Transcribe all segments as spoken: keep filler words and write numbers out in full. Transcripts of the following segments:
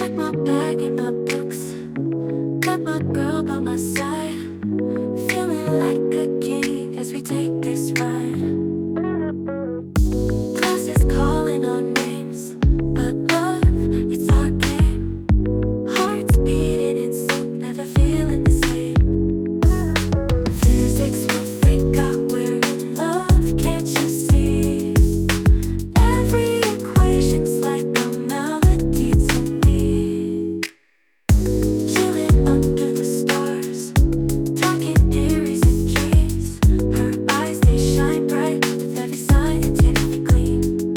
Check my bag and my books. Got my girl by my side. Feeling like a king as we take this ride. Class is calling our names, but love, it's our game. Hearts beating in sync, never feeling the same. Physics will freak out, we're in love, can't you see? Every equation's like a melody to me. Chilling under the stars, talking theories and dreams. Her eyes, they shine bright with every scientifically.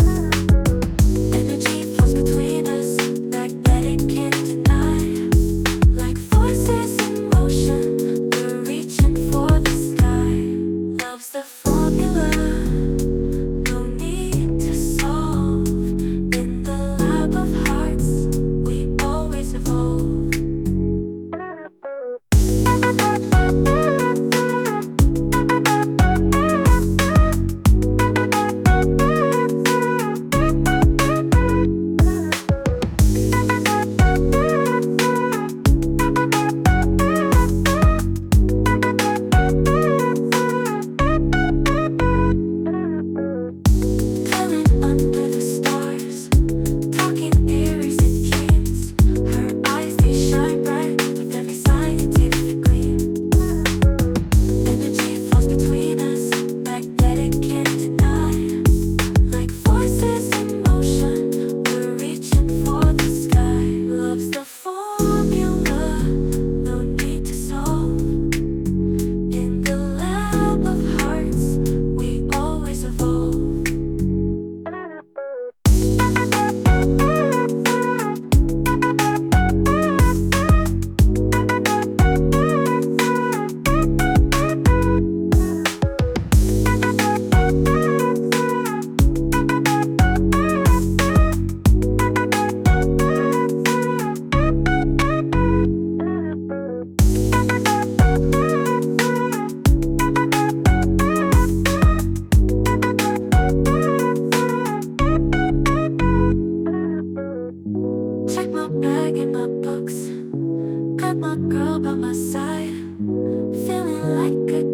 Energy flows between us, magnetic can't deny. Like forces in motion, we're reaching for the sky. Love's the formula, no need to solve. In the lab of hearts, we always evolve. Chilling under the stars, talking theories and dreams. Her eyes, they shine bright with every scientific gleam. Energy flows between us, magnetic can't deny. Like forces in motion, we're reaching for the sky. Love's the formula, no need to solve. In the lab of hearts, we always evolve. Check my bag and my books. Got my girl by my side. Feeling like a